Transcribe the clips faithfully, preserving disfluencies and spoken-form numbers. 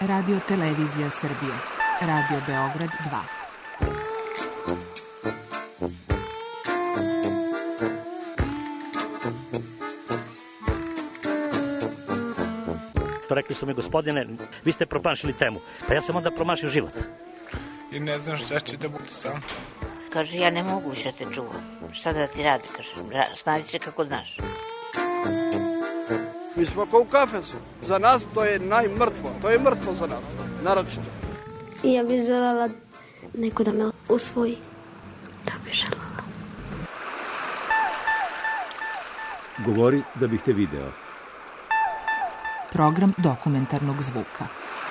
Radio Televizija Srbije. Radio Beograd dva. Rekli su mi, gospodine, vi ste promašili temu. Pa ja sam onda promašio život. I ne znam šta će da bude sam. Kaže, ja ne mogu više te čuvam. Šta da ti radi, kaže, snađi se kako znaš. Mi smo kao u kafesu. Za nas to je najmrtvo. To je mrtvo za nas, naročito. I ja bih želela neko da me usvoji. To bih želela. Govori da bih te video. Program dokumentarnog zvuka.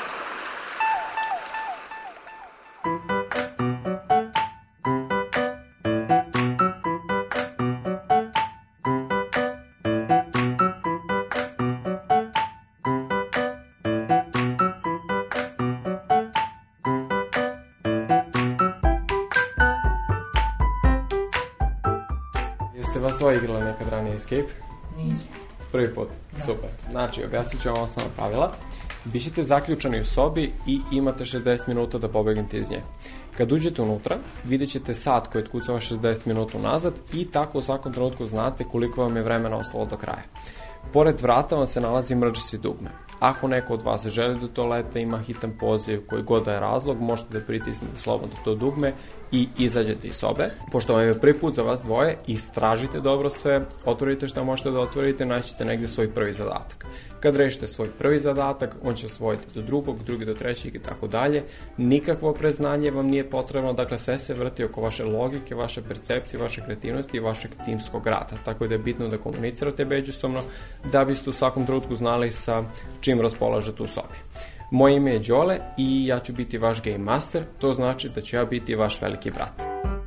Jeste vas dvoje igrali nekad ranije Escape? Nismo. Prvi put, super. Znači, objasnit ću vam osnovna pravila. Bićete zaključani u sobi i imate šezdeset minuta da pobegnete iz nje. Kad uđete unutra, vidjet ćete sat koji otkucava šezdeset minuta unazad i tako u svakom trenutku znate koliko vam je vremena ostalo do kraja. Pored vrata vam se nalazi emergency dugme. Ako neko od vas želi do toaleta, ima hitan poziv, koji god da je razlog, možete da pritisnete slobodno to dugme i izađete iz sobe. Pošto vam je prvi put za vas dvoje, istražite dobro sve, otvorite šta možete da otvorite, naćete negde svoj prvi zadatak. Kad rešite svoj prvi zadatak, on će osvojiti do drugog, drugi do trećeg i tako dalje. Nikakvo preznanje vam nije potrebno, dakle sve se vrti oko vaše logike, vaše percepcije, vaše kreativnosti i vašeg timskog rada. Tako da je bitno da komunicirate međusobno da biste u svakom trenutku znali sa čim raspolažete u sobi. Moje ime je Đole i ja ću biti vaš game master, to znači da ću ja biti vaš veliki brat.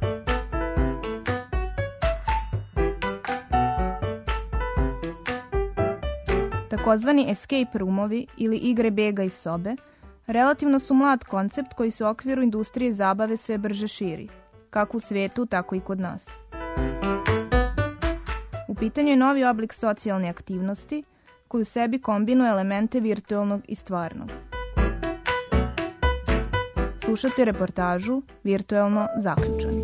Takozvani escape roomovi ili igre bega iz sobe relativno su mlad koncept koji se u okviru industrije zabave sve brže širi, kako u svijetu, tako i kod nas. U pitanju je novi oblik socijalne aktivnosti koji u sebi kombinuje elemente virtualnog i stvarnog. Slušajte reportažu Virtualno zaključani.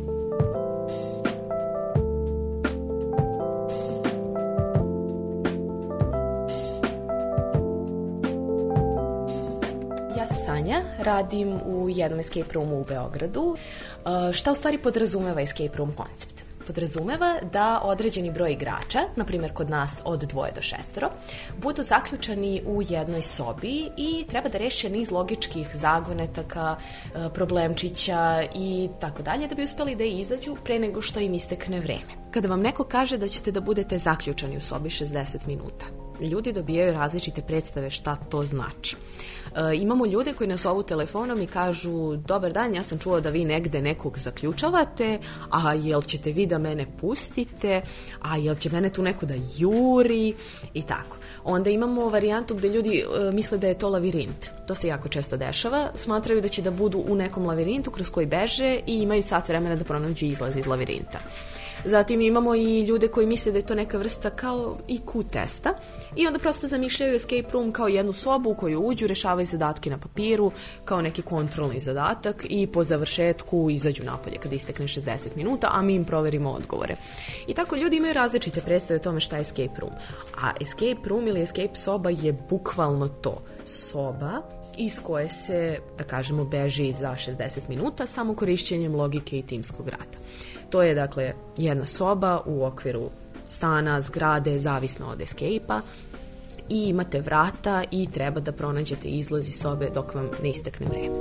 Ja sam Sanja, radim u jednom escape roomu u Beogradu. Šta u stvari podrazumeva escape room koncept? Podrazumeva da određeni broj igrača, na primjer kod nas od dvoje do šestoro, budu zaključani u jednoj sobi i treba da reše niz logičkih zagonetaka, problemčića i tako dalje, da bi uspeli da izađu pre nego što im istekne vreme. Kada vam neko kaže da ćete da budete zaključani u sobi šezdeset minuta, ljudi dobijaju različite predstave šta to znači. E, imamo ljude koji nas zovu telefonom i kažu: dobar dan, ja sam čuo da vi negde nekog zaključavate, a jel ćete vi da mene pustite, a jel će mene tu neko da juri i tako. Onda imamo varijantu gde ljudi e, misle da je to lavirint. To se jako često dešava. Smatraju da će da budu u nekom lavirintu kroz koji beže i imaju sat vremena da pronađu izlaz iz lavirinta. Zatim imamo i ljude koji misle da je to neka vrsta kao I Q testa i onda prosto zamišljaju escape room kao jednu sobu u koju uđu, rešavaju zadatke na papiru, kao neki kontrolni zadatak i po završetku izađu napolje kada istekne šezdeset minuta, a mi im proverimo odgovore. I tako ljudi imaju različite predstave o tome šta je escape room. A escape room ili escape soba je bukvalno to. Soba iz koje se, da kažemo, beži za šezdeset minuta samo korišćenjem logike i timskog rada. To je, dakle, jedna soba u okviru stana, zgrade, zavisno od escape-a i imate vrata i treba da pronađete izlaz iz sobe dok vam ne istekne vreme.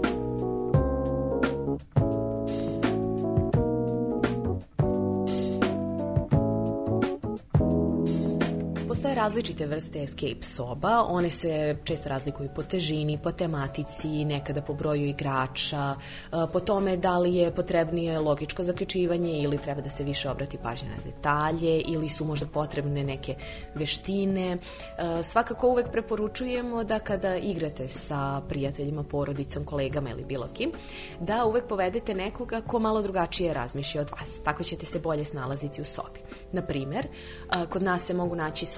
Postoje različite vrste escape soba, one se često razlikuju po težini, po tematici, nekada po broju igrača, po tome da li je potrebnije logičko zaključivanje ili treba da se više obrati pažnja na detalje ili su možda potrebne neke veštine. Svakako uvek preporučujemo da kada igrate sa prijateljima, porodicom, kolegama ili bilo kim, da uvek povedete nekoga ko malo drugačije razmišlja od vas. Tako ćete se bolje snalaziti u sobi. Na primer, kod nas se mogu naći sobe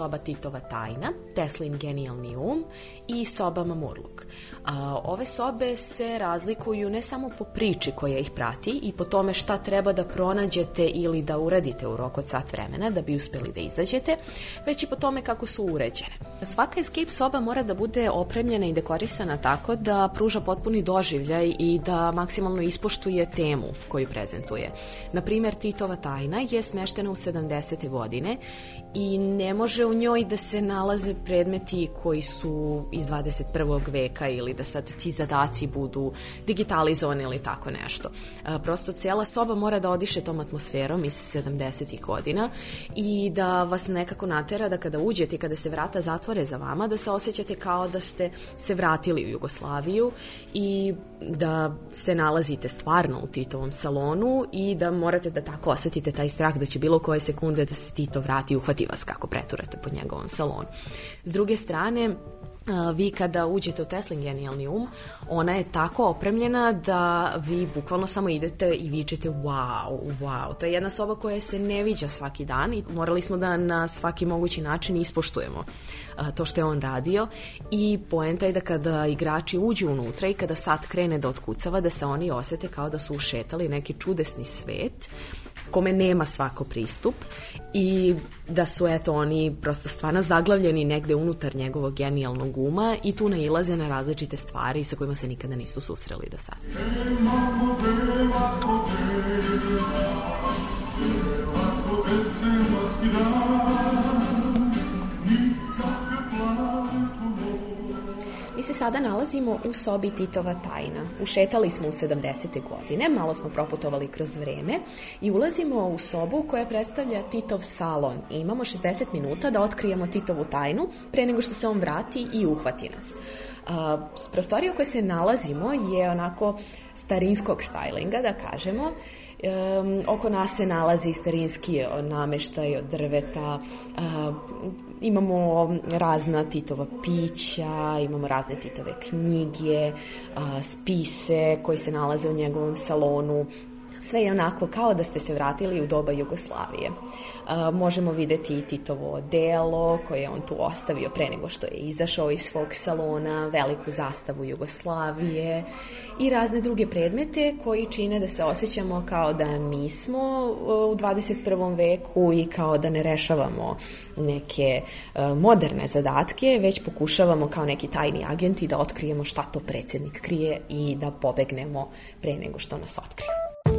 soba Titova tajna, Teslin genijalni um i soba Mamurluk. A, ove sobe se razlikuju ne samo po priči koja ih prati i po tome šta treba da pronađete ili da uradite u roku od sat vremena da bi uspeli da izađete, već i po tome kako su uređene. Svaka escape soba mora da bude opremljena i dekorisana tako da pruža potpuni doživljaj i da maksimalno ispoštuje temu koju prezentuje. Na primjer, Titova tajna je smeštena u sedamdesete godine i ne može u njoj da se nalaze predmeti koji su iz dvadeset prvog veka ili da sad ti zadaci budu digitalizovani ili tako nešto. Prosto cijela soba mora da odiše tom atmosferom iz sedamdesetih godina i da vas nekako natera da kada uđete i kada se vrata zatvore za vama, da se osjećate kao da ste se vratili u Jugoslaviju i da se nalazite stvarno u Titovom salonu i da morate da tako osetite taj strah da će bilo koje sekunde da se Tito vrati i uhvati vas kako preturate po njegovom salonu. S druge strane, vi kada uđete u Teslin genijalni um, ona je tako opremljena da vi bukvalno samo idete i vičete wow, wow. To je jedna soba koja se ne viđa svaki dan i morali smo da na svaki mogući način ispoštujemo to što je on radio i poenta je da kada igrači uđu unutra i kada sat krene da otkucava, da se oni osete kao da su ušetali neki čudesni svet kome nema svako pristup i da su eto oni prosto stvarno zaglavljeni negde unutar njegovog genijalnog uma i tu nailaze na različite stvari sa kojima se nikada nisu susreli do sada. Mi se sada nalazimo u sobi Titova tajna. Ušetali smo u sedamdesete godine, malo smo proputovali kroz vreme i ulazimo u sobu koja predstavlja Titov salon. I imamo šezdeset minuta da otkrijemo Titovu tajnu pre nego što se on vrati i uhvati nas. A, prostorija u kojoj se nalazimo je onako starinskog stajlinga, da kažemo. Um, oko nas se nalazi starinski nameštaj od drveta, uh, imamo razna Titova pića, imamo razne Titove knjige, uh, spise koji se nalaze u njegovom salonu. Sve je onako kao da ste se vratili u doba Jugoslavije. Uh, možemo videti i Titovo odelo koje je on tu ostavio pre nego što je izašao iz svog salona, veliku zastavu Jugoslavije i razne druge predmete koji čine da se osjećamo kao da nismo u dvadeset prvom veku i kao da ne rešavamo neke uh, moderne zadatke, već pokušavamo kao neki tajni agenti da otkrijemo šta to predsjednik krije i da pobegnemo pre nego što nas otkrije.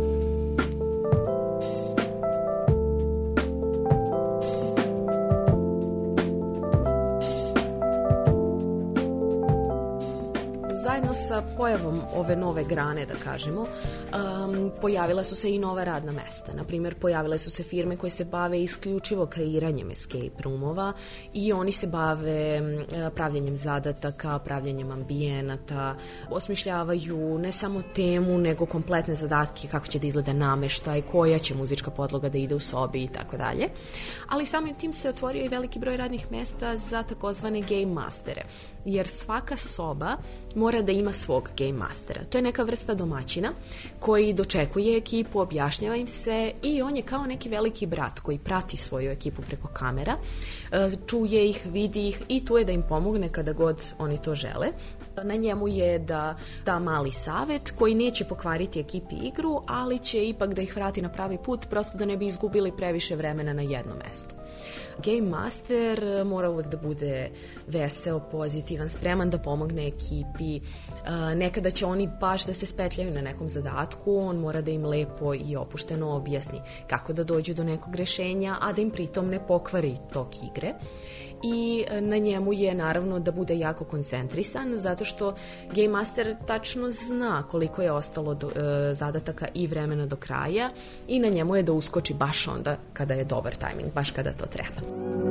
Zajedno sa pojavom ove nove grane, da kažemo, um, pojavila su se i nova radna mesta. Naprimjer, pojavile su se firme koje se bave isključivo kreiranjem escape roomova i oni se bave uh, pravljenjem zadataka, pravljenjem ambijenata, osmišljavaju ne samo temu, nego kompletne zadatke, kako će da izgleda nameštaj, koja će muzička podloga da ide u sobi i tako dalje. Ali samim tim se otvorio i veliki broj radnih mesta za takozvane game mastere, jer svaka soba mora da ima svog game mastera. To je neka vrsta domaćina koji dočekuje ekipu, objašnjava im sve i on je kao neki veliki brat koji prati svoju ekipu preko kamera, čuje ih, vidi ih i tu je da im pomogne kada god oni to žele. Na njemu je da da mali savet koji neće pokvariti ekipi igru, ali će ipak da ih vrati na pravi put, prosto da ne bi izgubili previše vremena na jednom mestu. Game Master mora uvek da bude veseo, pozitivan, spreman da pomogne ekipi. Nekada će oni baš da se spetljaju na nekom zadatku, on mora da im lepo i opušteno objasni kako da dođu do nekog rešenja, a da im pritom ne pokvari tok igre. I na njemu je naravno da bude jako koncentrisan, zato što Game Master tačno zna koliko je ostalo do, e, zadataka i vremena do kraja i na njemu je da uskoči baš onda kada je dobar tajming, baš kada to treba.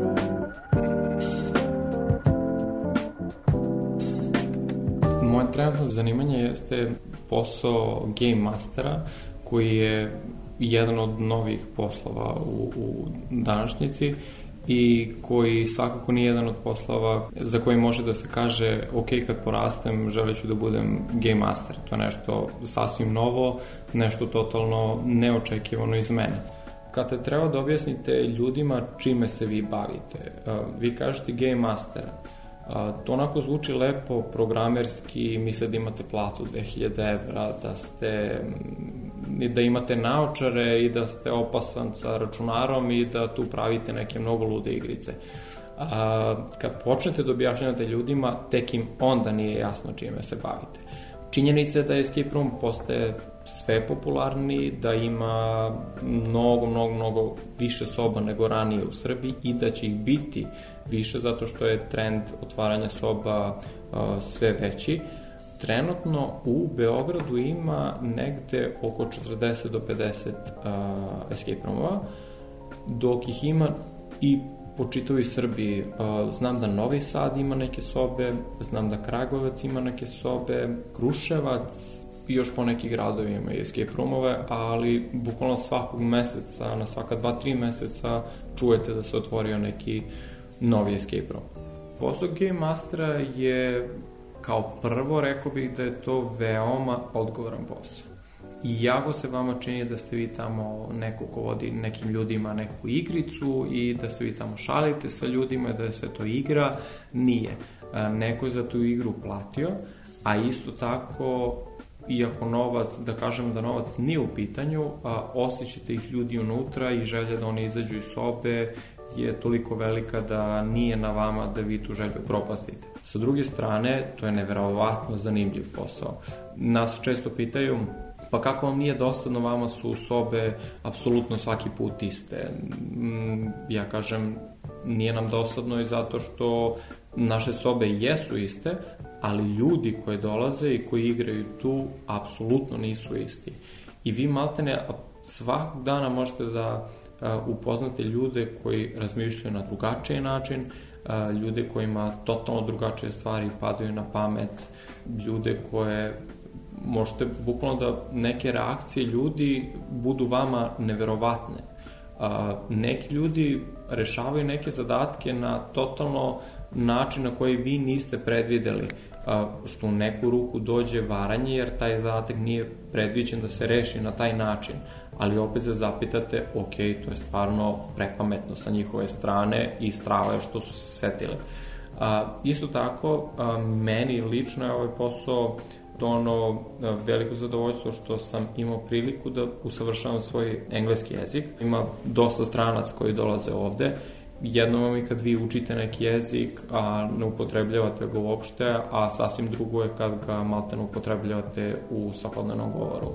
Moje trenutno zanimanje jeste posao Game Mastera, koji je jedan od novih poslova u, u današnjici i koji svakako nije jedan od poslova za koji može da se kaže ok, kad porastem želeću da budem game master. To je nešto sasvim novo, nešto totalno neočekivano iz mene. Kada treba da objasnite ljudima čime se vi bavite, vi kažete Game Master, to onako zvuči lepo, programerski, misle da imate platu dve hiljade evra, da ste, da imate naočare i da ste opasan sa računarom i da tu pravite neke mnogo lude igrice. A, kad počnete da objašnjavate ljudima, tek im onda nije jasno čime se bavite. Činjenica je da Escape Room postaje sve popularniji, da ima mnogo, mnogo, mnogo više soba nego ranije u Srbiji i da će ih biti više zato što je trend otvaranja soba uh, sve veći. Trenutno u Beogradu ima negde oko četrdeset do pedeset uh, Escape Roomova, dok ih ima i po čitavoj Srbiji. Znam da Novi Sad ima neke sobe, znam da Kragujevac ima neke sobe, Kruševac i još po neki gradovi ima i escape roomove, ali bukvalno svakog meseca, na svaka dva, tri meseca čujete da se otvorio neki novi escape room. Posao Game Mastera je, kao prvo, rekao bih da je to veoma odgovoran posao. I jako se vama čini da ste vi tamo neko ko vodi nekim ljudima neku igricu i da se vi tamo šalite sa ljudima, da je sve to igra. Nije. Neko je za tu igru platio, a isto tako, iako novac, da kažem da novac nije u pitanju, osjećate ih ljudi unutra i želja da oni izađu iz sobe je toliko velika da nije na vama da vi tu želju propastite. Sa druge strane, to je neverovatno zanimljiv posao. Nas često pitaju, pa kako vam nije dosadno, vama su sobe apsolutno svaki put iste. Ja kažem, nije nam dosadno i zato što naše sobe jesu iste, ali ljudi koji dolaze i koji igraju tu apsolutno nisu isti. I vi maltene svakog dana možete da upoznate ljude koji razmišljaju na drugačiji način, ljude kojima totalno drugačije stvari padaju na pamet, ljude koje možete bukvalno da neke reakcije ljudi budu vama neverovatne. Neki ljudi rešavaju neke zadatke na totalno način na koji vi niste predvideli, što u neku ruku dođe varanje, jer taj zadatak nije predviđen da se reši na taj način, ali opet se zapitate, ok, to je stvarno prepametno sa njihove strane i strava je što su se setili. Isto tako, meni lično je ovaj posao to ono veliko zadovoljstvo što sam imao priliku da usavršavam svoj engleski jezik. Ima dosta stranac koji dolaze ovde. Jedno vam je kad vi učite neki jezik, a ne upotrebljavate ga uopšte, a sasvim drugo je kad ga maltene upotrebljavate u svakodnevnom govoru.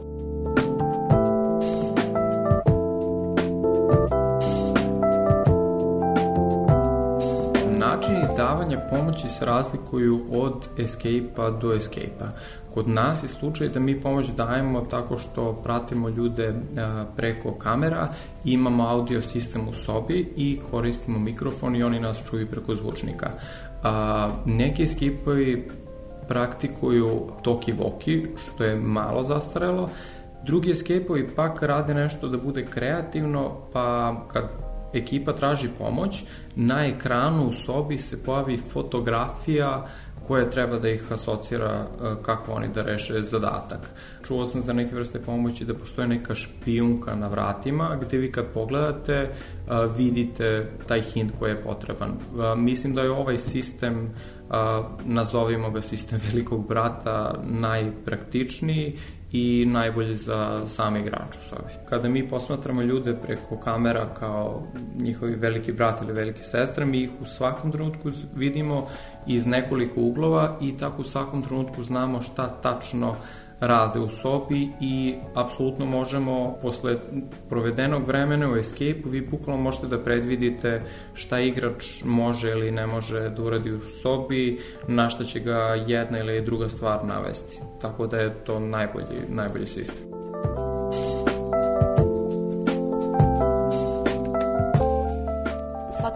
Načini davanja pomoći se razlikuju od escape-a do escape-a. Kod nas je slučaj da mi pomoć dajemo tako što pratimo ljude preko kamera, imamo audio sistem u sobi i koristimo mikrofon i oni nas čuju preko zvučnika. Neki escape-ovi praktikuju talkie-walkie, što je malo zastarelo. Drugi escape-ovi pak rade nešto da bude kreativno, pa kad ekipa traži pomoć, na ekranu u sobi se pojavi fotografija koja treba da ih asocira kako oni da reše zadatak. Čuo sam za neke vrste pomoći da postoje neka špijunka na vratima gde vi kad pogledate vidite taj hint koji je potreban. Mislim da je ovaj sistem, nazovimo ga sistem velikog brata, najpraktičniji i najbolji za same igrače u sobi. Kada mi posmatramo ljude preko kamera kao njihovi veliki brat ili velike sestre, mi ih u svakom trenutku vidimo iz nekoliko uglova i tako u svakom trenutku znamo šta tačno rade u sobi i apsolutno možemo posle provedenog vremena u escape-u vi bukvalno možete da predvidite šta igrač može ili ne može da uradi u sobi, na šta će ga jedna ili druga stvar navesti. Tako da je to najbolji, najbolji sistem. Svaka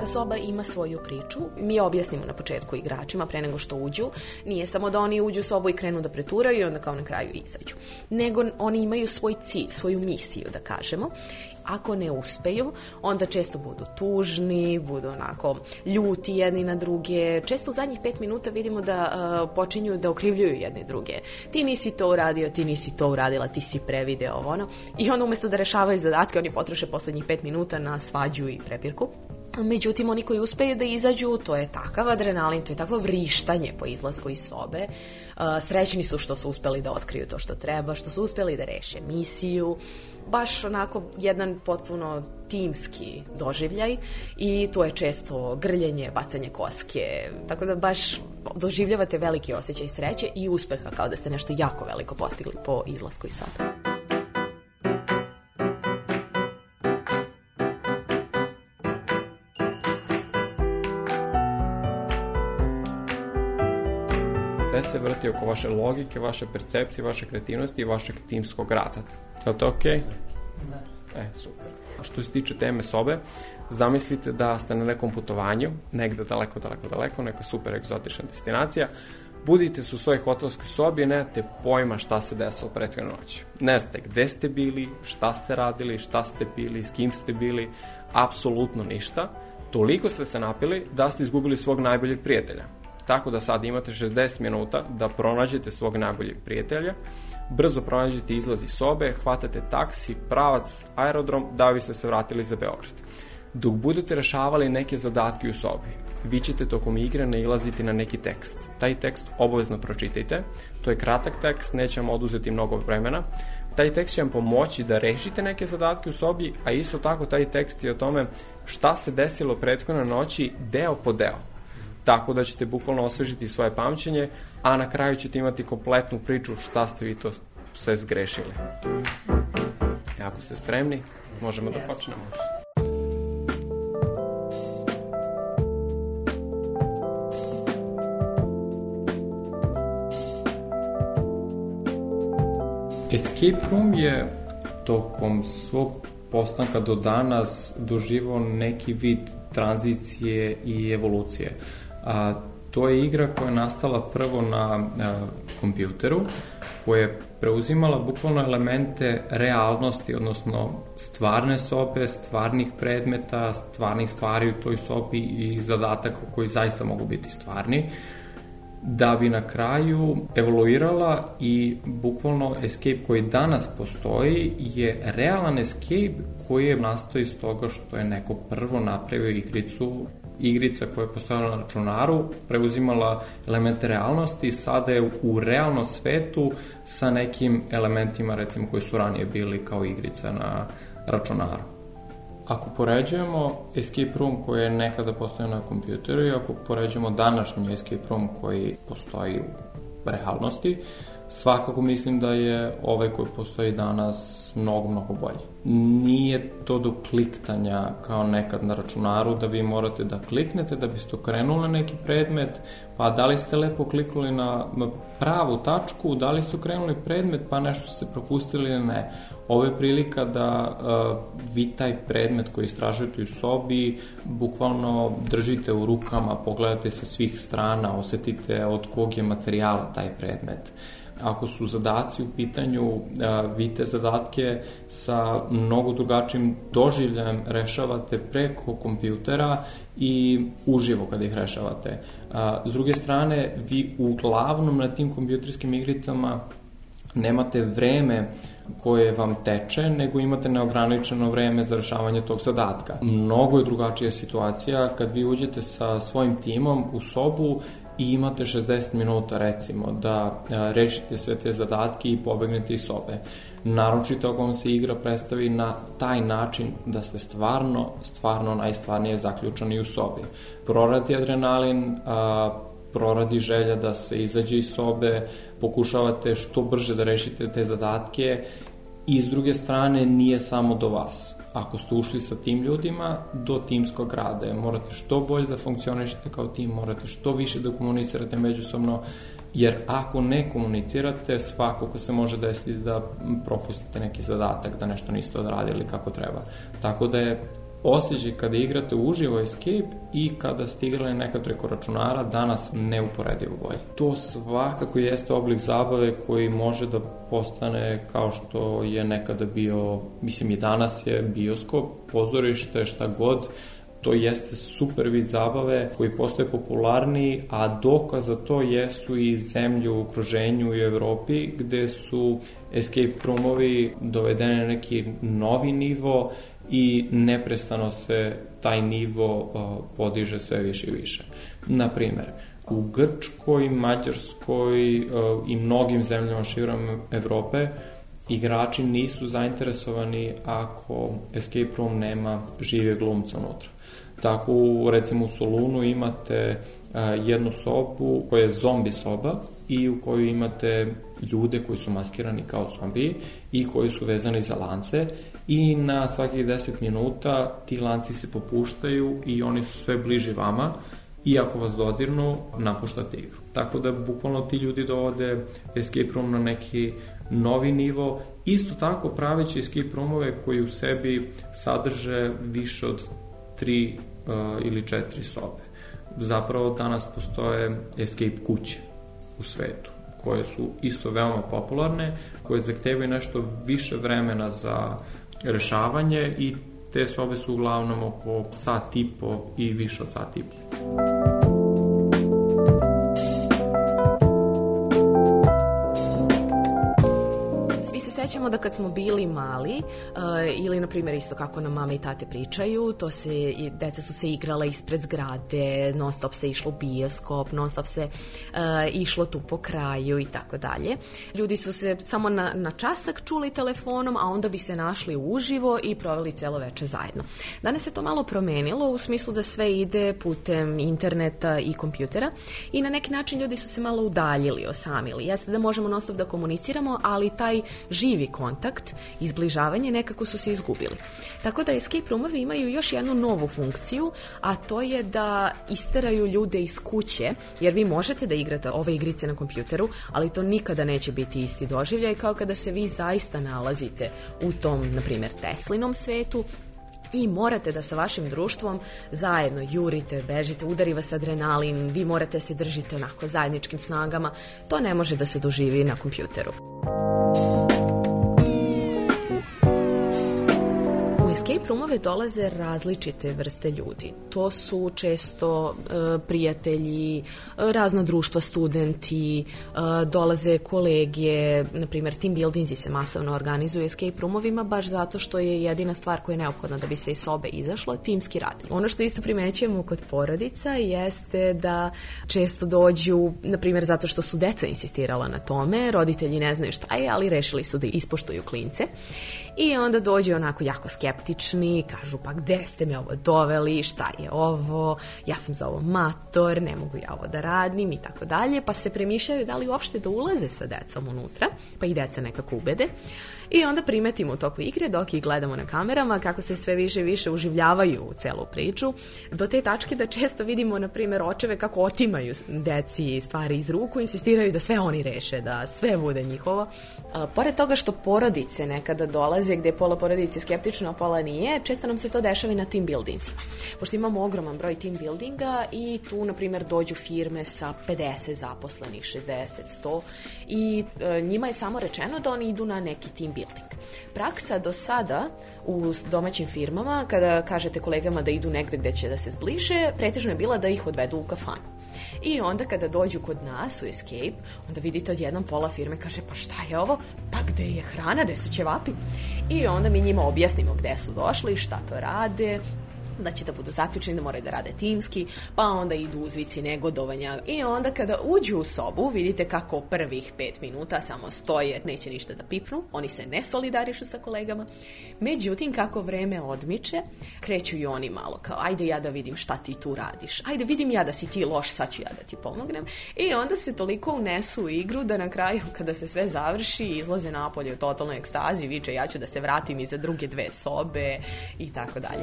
soba ima svoju priču. Mi objasnimo na početku igračima pre nego što uđu. Nije samo da oni uđu u sobu i krenu da preturaju i onda kao na kraju izađu. Nego oni imaju svoj cilj, svoju misiju, da kažemo. Ako ne uspeju, onda često budu tužni, budu onako ljuti jedni na druge. Često u zadnjih pet minuta vidimo da uh, počinju da okrivljuju jedni druge. Ti nisi to uradio, ti nisi to uradila, ti si prevideo ovo ono. I onda umesto da rešavaju zadatke, oni potroše poslednjih pet minuta na svađu i prepirku. Međutim, oni koji uspeju da izađu, to je takav adrenalin, to je takvo vrištanje po izlasku iz sobe. Uh, srećni su što su uspeli da otkriju to što treba, što su uspeli da reše misiju. Baš onako jedan potpuno timski doživljaj i to je često grljenje, bacanje koske, tako da baš doživljavate veliki osjećaj sreće i uspeha, kao da ste nešto jako veliko postigli po izlasku iz sobe. Sve se vrti oko vaše logike, vaše percepcije, vaše kreativnosti i vašeg timskog rada. Je li to okej? Okay? E, super. A što se tiče teme sobe, zamislite da ste na nekom putovanju, negde daleko, daleko, daleko, neka super egzotična destinacija, budite se u svojoj hotelskoj sobi i nemate pojma šta se desilo prethodne noći. Ne znate gde ste bili, šta ste radili, šta ste pili, s kim ste bili, apsolutno ništa. Toliko ste se napili da ste izgubili svog najboljeg prijatelja. Tako da sad imate šezdeset minuta da pronađete svog najboljeg prijatelja, brzo pronađete izlaz iz sobe, hvatate taksi, pravac, aerodrom, da biste se vratili za Beograd. Dok budete rešavali neke zadatke u sobi, vi ćete tokom igre nailaziti na neki tekst. Taj tekst obavezno pročitajte, to je kratak tekst, neće vam oduzeti mnogo vremena. Taj tekst će vam pomoći da rešite neke zadatke u sobi, a isto tako taj tekst je o tome šta se desilo prethodne noći deo po deo. Tako da ćete bukvalno osvežiti svoje pamćenje, a na kraju ćete imati kompletnu priču šta ste vi to sve zgrešili. Ako ste spremni, možemo da počnemo. Escape room je tokom svog postanka do danas doživao neki vid tranzicije i evolucije. A, to je igra koja je nastala prvo na a, kompjuteru, koja je preuzimala bukvalno elemente realnosti, odnosno stvarne sobe, stvarnih predmeta, stvarnih stvari u toj sobi i zadataka koji zaista mogu biti stvarni, da bi na kraju evoluirala i bukvalno escape koji danas postoji je realan escape koji je nastao iz toga što je neko prvo napravio igricu, igrica koja je postojala na računaru, preuzimala elemente realnosti i sada je u realnom svetu sa nekim elementima recimo koji su ranije bili kao igrica na računaru. Ako poređujemo escape room koji je nekada postojao na kompjuteru i ako poređujemo današnji escape room koji postoji u realnosti, svakako mislim da je ovaj koji postoji danas mnogo, mnogo bolji. Nije to do kliktanja kao nekad na računaru da vi morate da kliknete da biste okrenuli neki predmet, pa da li ste lepo kliknuli na pravu tačku, da li ste okrenuli predmet pa nešto ste propustili ili ne. Ovo je prilika da uh, vi taj predmet koji istražujete u sobi bukvalno držite u rukama, pogledate sa svih strana, osetite od kog je materijala taj predmet. Ako su zadaci u pitanju, vi te zadatke sa mnogo drugačijim doživljajem rešavate preko kompjutera i uživo kada ih rešavate. S druge strane, vi uglavnom na tim kompjuterskim igricama nemate vreme koje vam teče, nego imate neograničeno vreme za rešavanje tog zadatka. Mnogo je drugačija situacija kad vi uđete sa svojim timom u sobu i imate šezdeset minuta recimo da rešite sve te zadatke i pobegnete iz sobe. Naročito ako vam se igra predstavi na taj način da ste stvarno, stvarno najstvarnije zaključani u sobi. Proradi adrenalin, a, proradi želja da se izađe iz sobe, pokušavate što brže da rešite te zadatke i s druge strane nije samo do vas. Ako ste ušli sa tim ljudima, do timskog rada. Morate što bolje da funkcionišete kao tim, morate što više da komunicirate međusobno, jer ako ne komunicirate, svakako se može desiti da propustite neki zadatak, da nešto niste odradili kako treba. Tako da je osjećaj kada igrate uživo Escape i kada ste igrali nekad preko računara, danas neuporedivo bolje. To svakako jeste oblik zabave koji može da postane kao što je nekada bio, mislim i danas je bioskop, pozorište, šta god. To jeste super vid zabave koji postaje popularniji, a dokaz za to jesu i zemlje u okruženju i u Evropi, gde su escape roomovi dovedeni na neki novi nivo i neprestano se taj nivo uh, podiže sve više i više. Naprimer, u Grčkoj, Mađarskoj uh, i mnogim zemljama širom Evrope igrači nisu zainteresovani ako escape room nema žive glumca unutra. Tako, recimo u Solunu imate uh, jednu sobu koja je zombi soba i u kojoj imate ljude koji su maskirani kao zombiji i koji su vezani za lance i na svakih deset minuta ti lanci se popuštaju i oni su sve bliži vama i ako vas dodirnu, napuštate igru. Tako da bukvalno ti ljudi dovode escape room na neki novi nivo, isto tako praveći escape roomove koji u sebi sadrže više od tri uh, ili četiri sobe. Zapravo danas postoje escape kuće u svetu, koje su isto veoma popularne, koje zahtevaju nešto više vremena za rešavanje i te sobe su uglavnom oko sat i po i više od sat i po. Sećamo da kad smo bili mali uh, ili na primjer isto kako nam mame i tate pričaju, to se, deca su se igrala ispred zgrade, non stop se išlo u bioskop, non stop se uh, išlo tu po kraju i tako dalje. Ljudi su se samo na, na časak čuli telefonom, a onda bi se našli uživo i proveli celo veče zajedno. Danas se to malo promenilo u smislu da sve ide putem interneta i kompjutera i na neki način ljudi su se malo udaljili, osamili. Jeste da možemo non stop da komuniciramo, ali taj živi kontakt i zbližavanje nekako su se izgubili. Tako da escape roomovi imaju još jednu novu funkciju, a to je da isteraju ljude iz kuće, jer vi možete da igrate ove igrice na kompjuteru, ali to nikada neće biti isti doživljaj kao kada se vi zaista nalazite u tom, na primjer, Teslinom svetu i morate da sa vašim društvom zajedno jurite, bežite, udari vas adrenalin, vi morate se držite onako zajedničkim snagama. To ne može da se doživi na kompjuteru. U escape roomove dolaze različite vrste ljudi. To su često e, prijatelji, razna društva, studenti, e, dolaze kolege, na primjer team buildingsi se masovno organizuju u escape roomovima baš zato što je jedina stvar koja je neophodna da bi se iz sobe izašlo, timski rad. Ono što isto primećujemo kod porodica jeste da često dođu, na primjer zato što su deca insistirala na tome, roditelji ne znaju šta je, ali rešili su da ispoštuju klince i onda dođu onako jako skeptični, kažu pa gde ste me ovo doveli, šta je ovo, ja sam za ovo mator, ne mogu ja ovo da radim i tako dalje, pa se premišljaju da li uopšte da ulaze sa decom unutra, pa i deca nekako ubede. I onda primetimo u toku igre, dok ih gledamo na kamerama, kako se sve više i više uživljavaju u celu priču, do te tačke da često vidimo, na primjer, očeve kako otimaju deci stvari iz ruku, insistiraju da sve oni reše, da sve bude njihovo. A, pored toga što porodice nekada dolaze, gde pola porodice skeptično, a pola nije, često nam se to dešava i na team buildingsima. Pošto imamo ogroman broj team buildinga i tu, na primjer, dođu firme sa pedeset zaposlenih, šezdeset, sto i e, njima je samo rečeno da oni idu na neki team building. Praksa do sada u domaćim firmama, kada kažete kolegama da idu negde gde će da se zbliže, pretežno je bila da ih odvedu u kafanu. I onda kada dođu kod nas u Escape, onda vidite odjednom pola firme kaže pa šta je ovo? Pa gde je hrana, gde su ćevapi? I onda mi njima objasnimo gde su došli, šta to rade, da će da budu zaključeni, da moraju da rade timski, pa onda idu uzvici negodovanja i onda kada uđu u sobu vidite kako prvih pet minuta samo stoje, neće ništa da pipnu, oni se ne solidarišu sa kolegama, međutim kako vreme odmiče, kreću i oni malo kao ajde ja da vidim šta ti tu radiš, ajde vidim ja da si ti loš, sad ću ja da ti pomognem i onda se toliko unesu u igru da na kraju kada se sve završi izlaze napolje u totalnoj ekstazi, viče ja ću da se vratim iza druge dve sobe i tako dalje.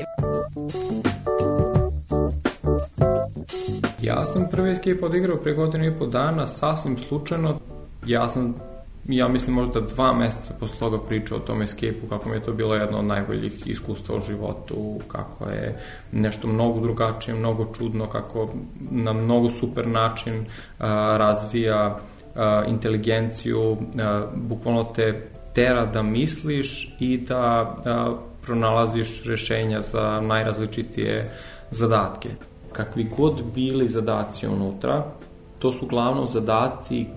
Ja sam prvi Escape odigrao pre godinu i po dana, sasvim slučajno. Ja sam ja mislim možda dva meseca posle toga pričao o tom escape-u, kako mi je to bilo jedno od najboljih iskustva u životu, kako je nešto mnogo drugačije, mnogo čudno, kako na mnogo super način uh, razvija uh, inteligenciju, uh, bukvalno te tera da misliš i da, da pronalaziš rešenja za najrazličitije zadatke. Kakvi god bili zadaci unutra, to su uglavnom zadaci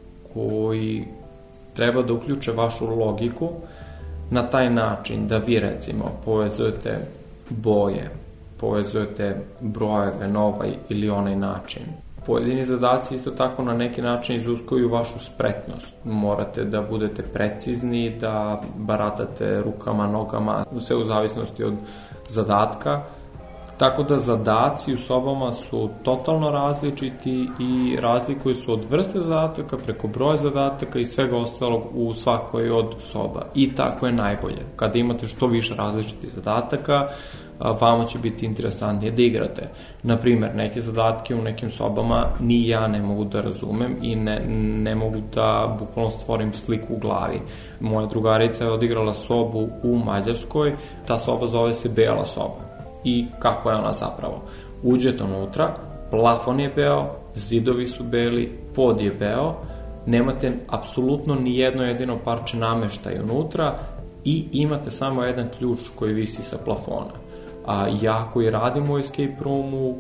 koji treba da uključe vašu logiku na taj način da vi, recimo, povezujete boje, povezujete brojeve na ovaj ili onaj način. Pojedini zadaci isto tako na neki način izuskuju vašu spretnost. Morate da budete precizni, da baratate rukama, nogama, sve u zavisnosti od zadatka. Tako da zadaci u sobama su totalno različiti i razlikuju se od vrste zadataka preko broja zadataka i svega ostalog u svakoj od soba. I tako je najbolje. Kada imate što više različitih zadataka, vama će biti interesantnije da igrate. Naprimer, neke zadatke u nekim sobama ni ja ne mogu da razumem i ne, ne mogu da bukvalno stvorim sliku u glavi. Moja drugarica je odigrala sobu u Mađarskoj, ta soba zove se Bela soba. I kako je ona zapravo? Uđete unutra, plafon je beo, zidovi su beli, pod je beo, nemate apsolutno ni jedno jedino parče nameštaja unutra i imate samo jedan ključ koji visi sa plafona. A ja koji radim u escape roomu,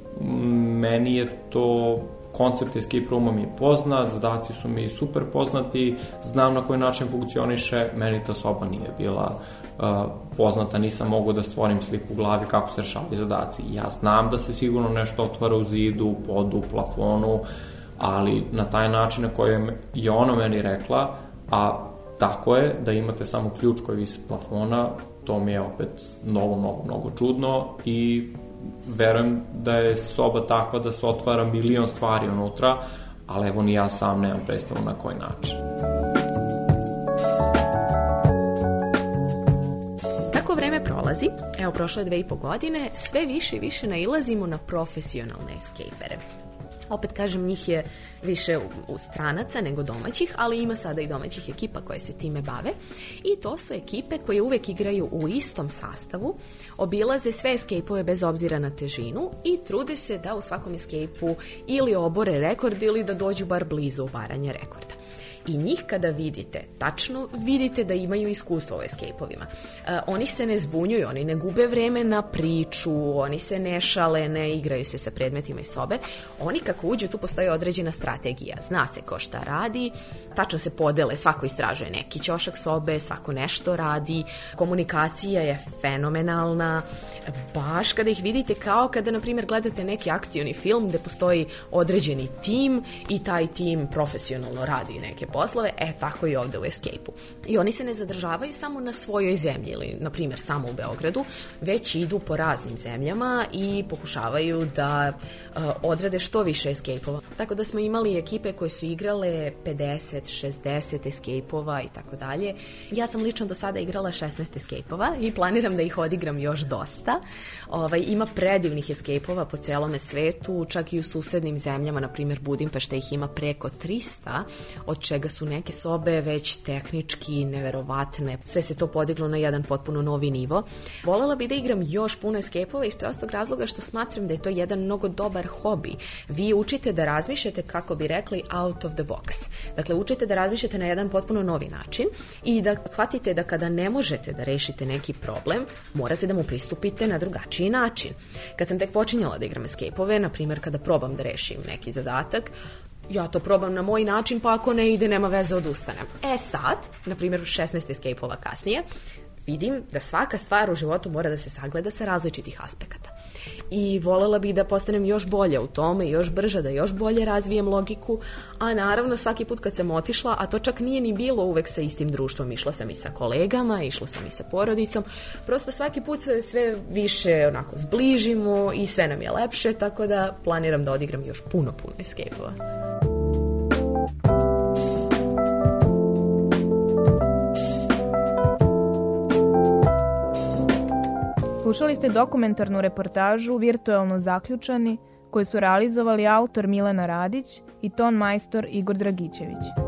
meni je to, koncept escape rooma mi je poznat, zadaci su mi super poznati, znam na koji način funkcioniše, meni ta soba nije bila uh, poznata, nisam mogao da stvorim sliku u glavi kako se rešavaju zadaci. Ja znam da se sigurno nešto otvara u zidu, podu, plafonu, ali na taj način na kojem je ona meni rekla, a tako je da imate samo ključ koji visi plafona, to mi je opet mnogo, mnogo, mnogo čudno i verujem da je soba takva da se otvara milion stvari unutra, ali evo ni ja sam nemam predstavu na koji način. Kako vreme prolazi, evo prošlo je dve i po godine, sve više i više nailazimo na profesionalne escapere. Opet kažem, njih je više u stranaca nego domaćih, ali ima sada i domaćih ekipa koje se time bave. I to su ekipe koje uvek igraju u istom sastavu, obilaze sve escape-ove bez obzira na težinu i trude se da u svakom escape-u ili obore rekord ili da dođu bar blizu obaranja rekorda. I njih kada vidite, tačno vidite da imaju iskustvo u escape-ovima. E, oni se ne zbunjuju, oni ne gube vreme na priču, oni se ne šale, ne igraju se sa predmetima iz sobe. Oni kako uđu, tu postoji određena strategija. Zna se ko šta radi, tačno se podele, svako istražuje neki ćošak sobe, svako nešto radi, komunikacija je fenomenalna. Baš kada ih vidite kao kada, na primjer, gledate neki akcioni film gde postoji određeni tim i taj tim profesionalno radi neke poslove, e tako i ovde u escape-u. I oni se ne zadržavaju samo na svojoj zemlji ili, na primjer, samo u Beogradu, već idu po raznim zemljama i pokušavaju da uh, odrade što više escape-ova. Tako da smo imali ekipe koje su igrale pedeset, šezdeset escape-ova i tako dalje. Ja sam lično do sada igrala šesnaest escape-ova i planiram da ih odigram još dosta. Ovaj, ima predivnih escape-ova po celome svetu, čak i u susednim zemljama, na primjer Budimpešta ih ima preko trista, od čega su neke sobe već tehnički neverovatne. Sve se to podiglo na jedan potpuno novi nivo. Volela bi da igram još puno escape-ova iz prostog razloga što smatram da je to jedan mnogo dobar hobi. Vi učite da razmišljate, kako bi rekli, out of the box. Dakle, učite da razmišljate na jedan potpuno novi način i da shvatite da kada ne možete da rešite neki problem, morate da mu pristupite na drugačiji način. Kad sam tek počinjala da igram escape-ove, na primjer kada probam da rešim neki zadatak, ja to probam na moj način, pa ako ne ide, nema veze, odustanem. E sad, na primjer šesnaest escape-ova kasnije, vidim da svaka stvar u životu mora da se sagleda sa različitih aspekata. I volela bih da postanem još bolja u tome, još brža, da još bolje razvijem logiku, a naravno svaki put kad sam otišla, a to čak nije ni bilo uvek sa istim društvom, išla sam i sa kolegama, išla sam i sa porodicom, prosto svaki put se sve više onako zbližimo i sve nam je lepše, tako da planiram da odigram još puno, puno escape-ova. Slušali ste dokumentarnu reportažu Virtuelno zaključani koju su realizovali autor Milena Radić i ton majstor Igor Dragićević.